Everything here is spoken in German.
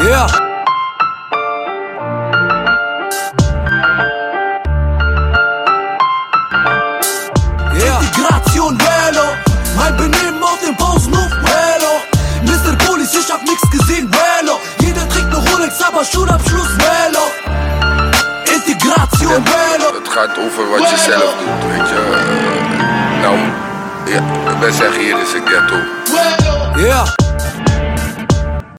Yeah. Integration, Hello. Mein Benehmen auf dem Pausenhof, Hello. Mr. Police, ich hab nix gesehen, Hello. Jeder trägt ne Rolex, aber Schulabschluss, Hello. Integration, Hello. Het gaat over wat je zelf doet, weet je. Nou, ja, wij zeggen hier is een ghetto. Yeah.